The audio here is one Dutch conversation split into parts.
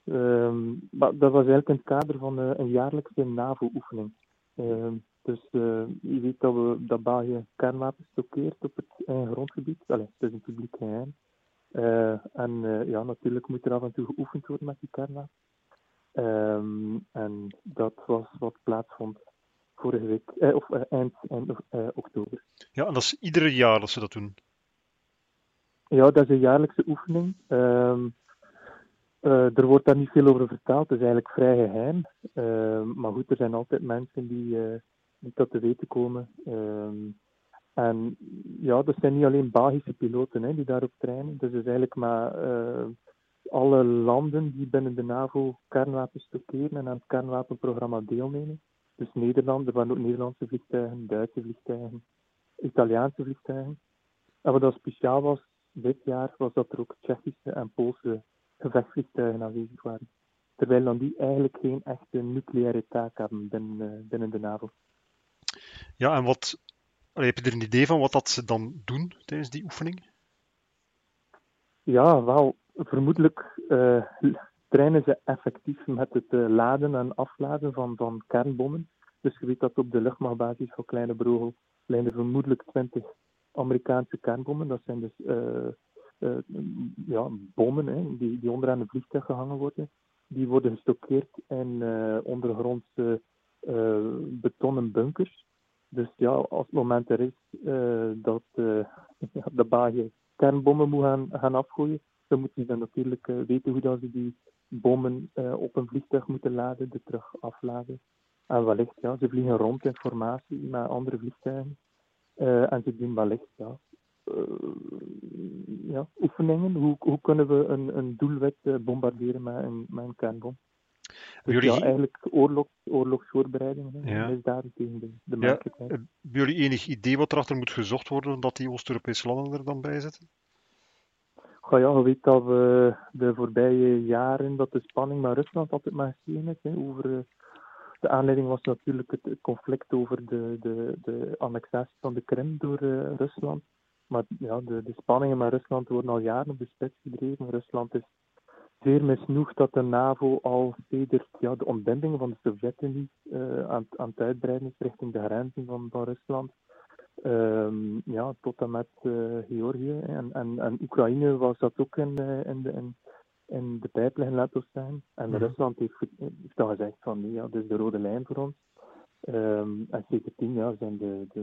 Maar dat was eigenlijk in het kader van een jaarlijkse NAVO-oefening. Dus je weet dat België kernwapens stockeert op het eigen grondgebied. Allee, het is een publiek geheim. Ja, natuurlijk moet er af en toe geoefend worden met die kernwapens. En dat was wat plaatsvond vorige week, eind oktober. Ja, en dat is ieder jaar dat ze dat doen. Ja, dat is een jaarlijkse oefening. Er wordt daar niet veel over verteld, het is eigenlijk vrij geheim. Maar goed, er zijn altijd mensen die dat te weten komen. En ja, dat zijn niet alleen Belgische piloten die daarop trainen. Dus het is eigenlijk maar alle landen die binnen de NAVO kernwapens stockeren en aan het kernwapenprogramma deelnemen. Dus Nederland, er waren ook Nederlandse vliegtuigen, Duitse vliegtuigen, Italiaanse vliegtuigen. En wat dat speciaal was dit jaar, was dat er ook Tsjechische en Poolse gevechtsvliegtuigen aanwezig waren. Terwijl dan die eigenlijk geen echte nucleaire taak hebben binnen de NAVO. Ja, en heb je er een idee van wat dat ze dan doen tijdens die oefening? Ja, wel, vermoedelijk trainen ze effectief met het laden en afladen van kernbommen. Dus je weet dat op de luchtmachtbasis van Kleine Brogel zijn er vermoedelijk 20 Amerikaanse kernbommen. Dat zijn dus bommen die onderaan een vliegtuig gehangen worden. Die worden gestockeerd in ondergrondse betonnen bunkers. Dus ja, als het moment er is dat de België kernbommen moet gaan afgooien, dan moeten ze dan natuurlijk weten hoe dat ze die bommen op een vliegtuig moeten laden, er terug afladen. En wellicht, ja, ze vliegen rond in formatie met andere vliegtuigen. En ze doen wellicht, oefeningen. Hoe kunnen we een doelwit bombarderen met een kernbom? Dus ja, eigenlijk oorlogsvoorbereidingen, misdaden tegen de menselijkheid. Hebben jullie enig idee wat erachter moet gezocht worden dat die Oost-Europese landen er dan bij zitten? Ja, je weet dat we de voorbije jaren dat de spanning met Rusland altijd maar gestegen is. Over, de aanleiding was natuurlijk het conflict over de annexatie van de Krim door Rusland. Maar ja, de spanningen met Rusland worden al jaren op de spits gedreven. Rusland is zeer misnoegd dat de NAVO al sedert de ontbinding van de Sovjet-Unie aan het uitbreiden is richting de grenzen van Rusland. Tot en met Georgië en Oekraïne was dat ook in de pijplijn, laten we zeggen. En Rusland heeft dan gezegd van nee, dat is de rode lijn voor ons. En zeker 10 jaar zijn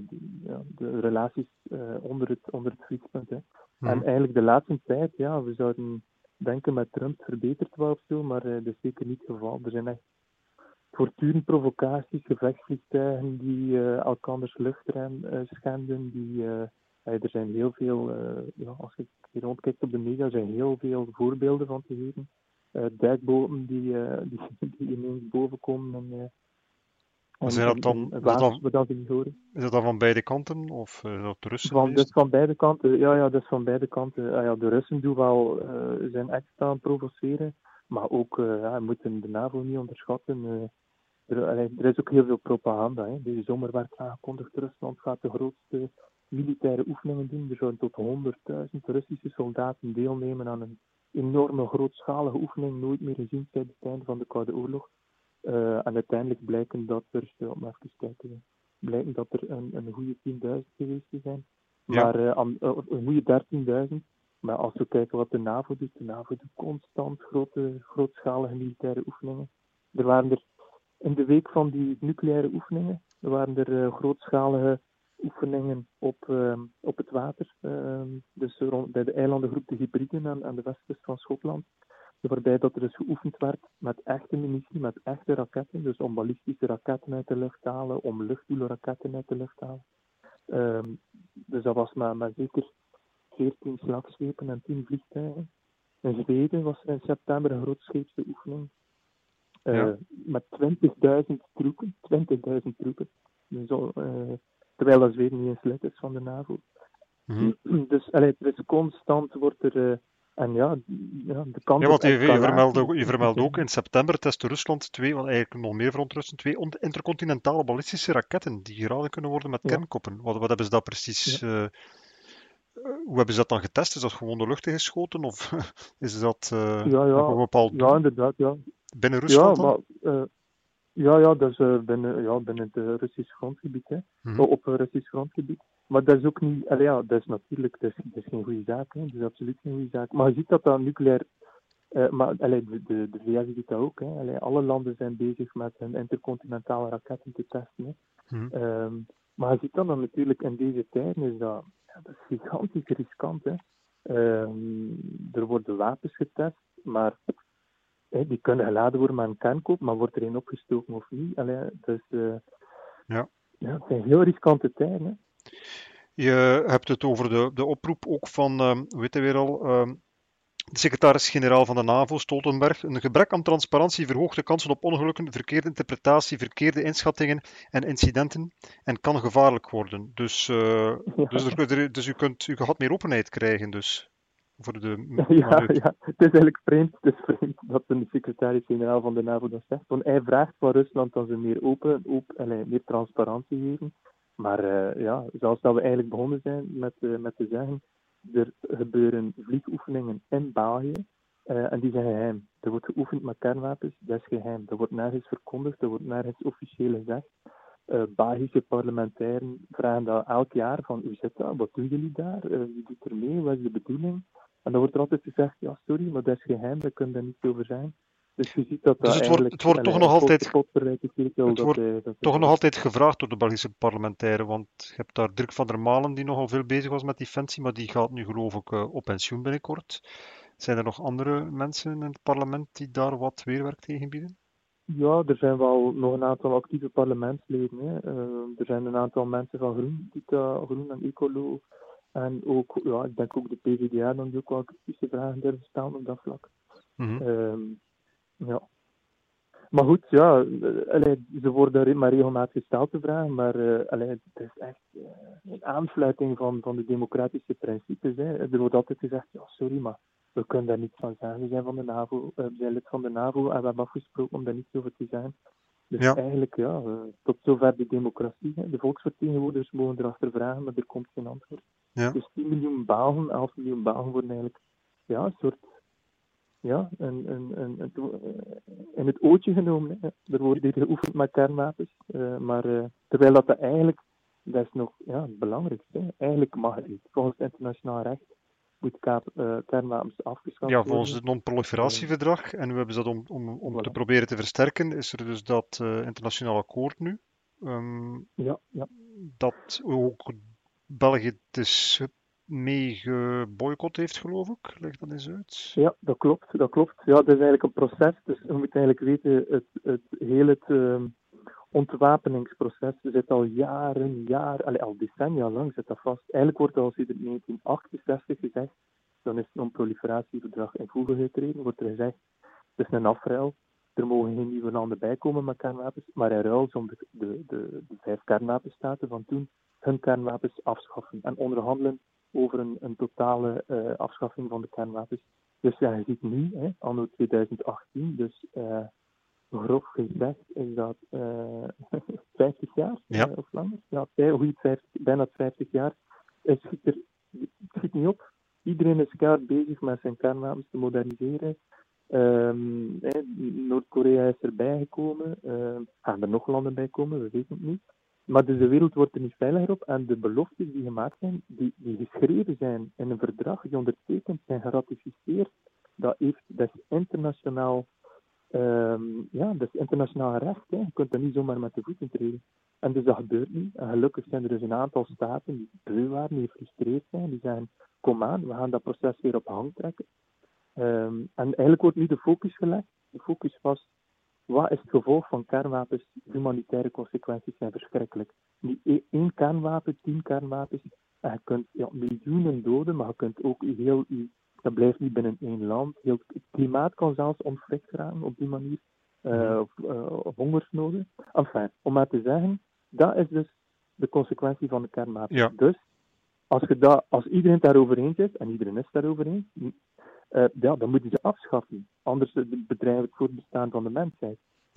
de relaties onder het vriespunt. En eigenlijk de laatste tijd, we zouden denken met Trump verbeterd wel of zo, maar dat is zeker niet het geval. Er zijn echt voortdurend provocaties, gevechtsvliegtuigen die elkanders luchtruim schenden. Er zijn heel veel, als je rondkijkt op de media, er zijn heel veel voorbeelden van te geven. Duikboten die ineens boven komen Is dat dan van beide kanten? Of dat de Russen? Dat is van beide kanten. Ja, dat is van beide kanten. De Russen doen wel zijn extra aan het provoceren. Maar ook, we moeten de NAVO niet onderschatten. Er is ook heel veel propaganda. Deze zomer werd aangekondigd, Rusland gaat de grootste militaire oefeningen doen. Er zouden tot 100.000 Russische soldaten deelnemen aan een enorme grootschalige oefening, nooit meer gezien tijdens het einde van de Koude Oorlog. En uiteindelijk blijken dat er, blijken dat er een goede 10.000 geweest te zijn. Maar een goede 13.000. Maar als we kijken wat de NAVO doet, de NAVO doet constant grootschalige militaire oefeningen. Er waren er in de week van die nucleaire oefeningen, waren er grootschalige oefeningen op het water. Dus bij de eilandengroep de Hebriden aan de westkust van Schotland. Waarbij dat er dus geoefend werd met echte munitie, met echte raketten. Dus om ballistische raketten uit de lucht te halen, om luchtdoelraketten uit de lucht te halen. Dus dat was maar zeker 14 slagschepen en 10 vliegtuigen. In Zweden was er in september een grootscheepse oefening. Met 20.000 troepen. 20.000 troepen. Dus, terwijl dat Zweden niet eens lid is van de NAVO. Dus er is constant, wordt er... de kans want je vermeldde ook in september testte Rusland eigenlijk nog meer verontrustend, 2 intercontinentale ballistische raketten die geraden kunnen worden met kernkoppen. Wat hebben ze daar precies Hoe hebben ze dat dan getest? Is dat gewoon de lucht ingeschoten of is dat Ja, nog een ja, bepaald ja, doel inderdaad, ja. binnen Ja, Rusland dan? maar ja, dat is binnen het Russisch grondgebied, hè. Mhm. Op Russisch grondgebied. Maar dat is ook niet, allee, ja, dat is natuurlijk, dat is geen goede zaak, hè. Dat is absoluut geen goede zaak. Maar je ziet dat nucleair, maar allee, de VS doet dat ook, hè. Allee, alle landen zijn bezig met hun intercontinentale raketten te testen, hè. Mhm. Maar je ziet dan natuurlijk in deze tijden is dat is gigantisch riskant, hè. Er worden wapens getest, maar die kunnen geladen worden met een kernkoop, maar wordt er een opgestoken of niet? Allee, dus Ja. ja, het zijn heel riskante tijden. Hè. Je hebt het over de oproep ook van, hoe heet hij weer al, de secretaris-generaal van de NAVO, Stoltenberg. Een gebrek aan transparantie verhoogt de kansen op ongelukken, verkeerde interpretatie, verkeerde inschattingen en incidenten en kan gevaarlijk worden. Dus u gaat meer openheid krijgen dus, voor de manoeuvres. Ja, het is eigenlijk vreemd, dat de secretaris-generaal van de NAVO dat zegt. Want hij vraagt van Rusland dat ze meer meer transparantie geven. Maar zoals dat we eigenlijk begonnen zijn met te zeggen, er gebeuren vliegoefeningen in België en die zijn geheim. Er wordt geoefend met kernwapens, dat is geheim. Dat wordt nergens verkondigd, dat wordt nergens officieel gezegd. Belgische parlementairen vragen dat elk jaar van hoe zit dat, wat doen jullie daar, wie doet er mee, wat is de bedoeling? En dan wordt er altijd gezegd, ja sorry, maar dat is geheim, daar kunnen we niet over zijn. Dus je ziet dat Dus dat eigenlijk het wordt toch nog altijd, het wordt dat toch nog altijd gevraagd door de Belgische parlementairen, want je hebt daar Dirk van der Malen die nogal veel bezig was met defensie, maar die gaat nu geloof ik op pensioen binnenkort. Zijn er nog andere mensen in het parlement die daar wat weerwerk tegen bieden? Ja, er zijn wel nog een aantal actieve parlementsleden. Hè. Er zijn een aantal mensen van Groen en Ecolo. En ook, ja, ik denk ook de PvdA dan die ook wel kritische vragen durven stellen op dat vlak. Mhm. Ja. Maar goed, ja, ze worden maar regelmatig gesteld te vragen, maar het is echt een aanfluiting van de democratische principes. Hè. Er wordt altijd gezegd, ja, sorry, maar we kunnen daar niets van zeggen. We zijn van de NAVO, we zijn lid van de NAVO en we hebben afgesproken om daar niets over te zeggen. Dus Ja, eigenlijk, ja, tot zover de democratie. Hè. De volksvertegenwoordigers mogen erachter vragen, maar er komt geen antwoord. ja. Dus 10 miljoen Belgen, 11 miljoen Belgen worden eigenlijk een soort in het ootje genomen. Hè. Er wordt hier geoefend met kernwapens, terwijl dat eigenlijk, dat is nog het belangrijkste. Hè. Eigenlijk mag het niet. Volgens het internationaal recht moet kernwapens afgeschaft Ja, volgens worden. het non-proliferatieverdrag, en we hebben ze dat om te Voilà. proberen te versterken, is er dus dat internationaal akkoord nu, Ja. dat ook België dus mee geboycott heeft, geloof ik. Leg dat eens uit. Ja, dat klopt. Ja, dat is eigenlijk een proces. Dus we moeten eigenlijk weten, het ontwapeningsproces zit al al decennia lang zit dat vast. Eigenlijk wordt al sinds 1968 gezegd, dan is het non-proliferatieverdrag in voege getreden, wordt er gezegd, het is een afruil. Er mogen geen nieuwe landen bijkomen met kernwapens, maar in ruil zullen de 5 kernwapenstaten van toen hun kernwapens afschaffen en onderhandelen over een totale afschaffing van de kernwapens. Dus ja, je ziet nu, anno 2018, dus grof gezegd is dat 50 jaar Ja, of langer. Ja, bijna 50 jaar. Het schiet niet op. Iedereen is keihard bezig met zijn kernwapens te moderniseren. Noord-Korea is erbij gekomen. Gaan er nog landen bij komen? We weten het niet. Maar dus de wereld wordt er niet veiliger op. En de beloftes die gemaakt zijn, die geschreven zijn in een verdrag, die ondertekend zijn, geratificeerd, dat is internationaal. Dat is internationaal recht. Hè. Je kunt er niet zomaar met de voeten treden. En dus dat gebeurt niet. En gelukkig zijn er dus een aantal staten die beu waren, die gefrustreerd zijn, die zeggen, kom aan, we gaan dat proces weer op hang trekken. En eigenlijk wordt nu de focus gelegd. De focus was, wat is het gevolg van kernwapens? Humanitaire consequenties zijn verschrikkelijk. Niet één kernwapen, 10 kernwapens. En je kunt miljoenen doden, maar je kunt ook dat blijft niet binnen één land. Het klimaat kan zelfs ontwricht raken op die manier. Hongersnoden. Enfin, om maar te zeggen, dat is dus de consequentie van de kernwapens. ja. Dus, als iedereen het daarover eens is, en iedereen is het daarover eens, dan moeten ze afschaffen. Anders bedrijven het voortbestaan van de mensheid.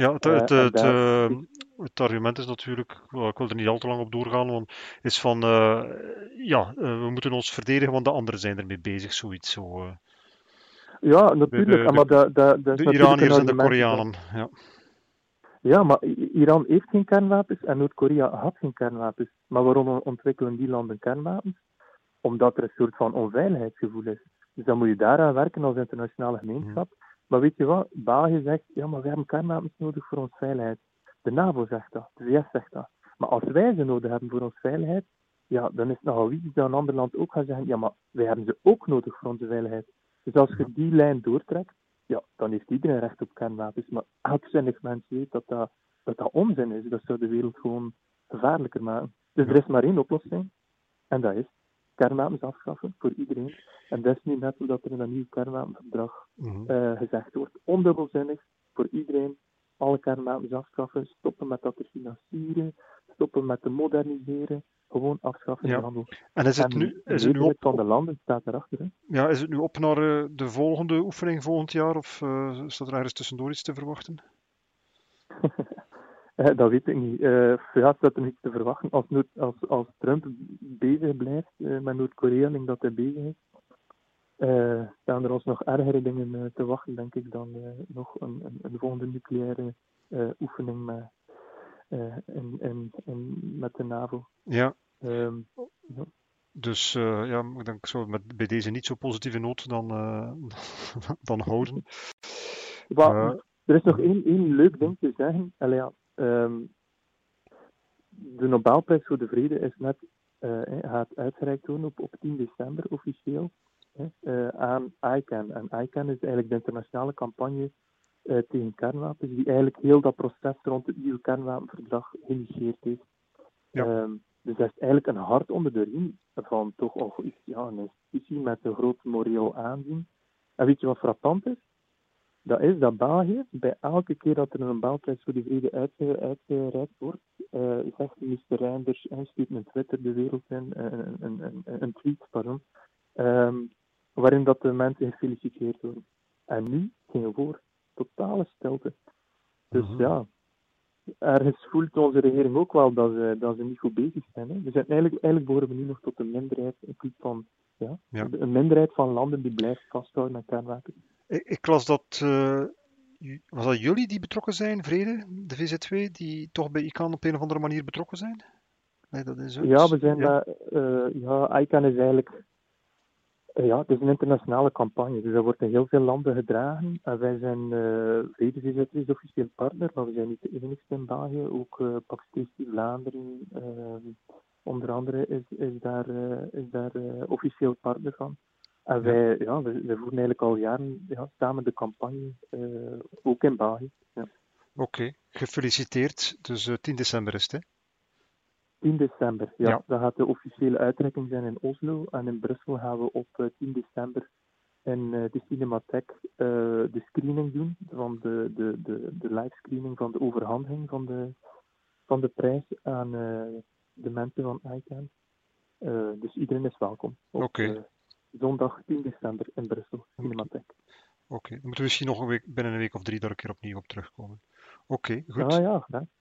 Ja, En daar, het argument is natuurlijk, wel, ik wil er niet al te lang op doorgaan, want is van, we moeten ons verdedigen, want de anderen zijn ermee bezig, zoiets. Zo, ja, de, natuurlijk. de, Maar de, dat is de natuurlijk een Iraniërs en de argument dat... Koreanen. Ja. Ja, maar Iran heeft geen kernwapens en Noord-Korea had geen kernwapens. Maar waarom ontwikkelen die landen kernwapens? Omdat er een soort van onveiligheidsgevoel is. Dus dan moet je daaraan werken als internationale Mhm. gemeenschap. Maar weet je wat? België zegt, ja, maar we hebben kernwapens nodig voor onze veiligheid. De NAVO zegt dat, de VS zegt dat. Maar als wij ze nodig hebben voor onze veiligheid, ja, dan is het nogal wie dat een ander land ook gaat zeggen, ja, maar wij hebben ze ook nodig voor onze veiligheid. Dus als je die lijn doortrekt, ja, dan heeft iedereen recht op kernwapens. Maar elk zinnig mens weet dat onzin is. Dat zou de wereld gewoon gevaarlijker maken. Dus Ja. er is maar één oplossing. En dat is kernwapens afschaffen voor iedereen. En dat is nu net omdat er in dat nieuwe kernwapenverdrag gezegd wordt. Ondubbelzinnig voor iedereen. Alle kernwapens afschaffen. Stoppen met dat te financieren. Stoppen met te moderniseren. Gewoon afschaffen die Ja. handel. En En de meerderheid van de landen staat erachter. Hè? ja, is het nu op naar de volgende oefening volgend jaar, of staat er ergens tussendoor iets te verwachten? Dat weet ik niet. Ja, staat er niets te verwachten. Als Trump bezig blijft met Noord-Korea, denk dat hij bezig is, staan er ons nog ergere dingen te wachten, denk ik, dan nog een volgende nucleaire oefening met de NAVO. Ja. Ja. Dus ik denk zo bij deze niet zo positieve noot dan, dan houden. Er is nog één leuk ding te zeggen. Allee, ja, de Nobelprijs voor de Vrede is net gaat uitgereikt worden op 10 december officieel aan ICAN. En ICAN is eigenlijk de internationale campagne tegen kernwapens, die eigenlijk heel dat proces rond het nieuwe kernwapenverdrag geïnitieerd heeft. Ja. Dus dat is eigenlijk een hart onder de riem van toch al een institutie met een groot moreel aanzien. En weet je wat frappant is? Dat is dat België, bij elke keer dat er een Nobelprijs voor de Vrede uitgereikt wordt, zegt minister Reinders, hij stuurt een Twitter de wereld in, een tweet, pardon, waarin dat de mensen gefeliciteerd worden. En nu geen woord, totale stilte. Dus ja, ergens voelt onze regering ook wel dat ze niet goed bezig zijn. Hè. We zijn eigenlijk behoren we nu nog tot een minderheid, een minderheid van landen die blijft vasthouden aan kernwapens. Ik las dat, was dat jullie die betrokken zijn, Vrede, de VZW, die toch bij ICANN op een of andere manier betrokken zijn? Nee, dat is Ja, we zijn ICANN is eigenlijk, het is een internationale campagne, dus dat wordt in heel veel landen gedragen. En wij zijn, Vrede VZW is officieel partner, maar we zijn niet de enigste in België. Ook Pakistan, Vlaanderen, onder andere is daar officieel partner van. En wij voeren eigenlijk al jaren samen de campagne, ook in België. Ja. Oké, gefeliciteerd. Dus 10 december is het, hè? 10 december, ja. Dat gaat de officiële uitreiking zijn in Oslo. En in Brussel gaan we op 10 december in de Cinematheek de screening doen, van de livescreening van de overhandiging van de prijs aan de mensen van ICANN. Dus iedereen is welkom. Zondag 10 december in Brussel, Cinematheek. Oké, dan moeten we misschien nog binnen een week of 3 daar een keer opnieuw op terugkomen. Oké, goed. Ah ja, graag.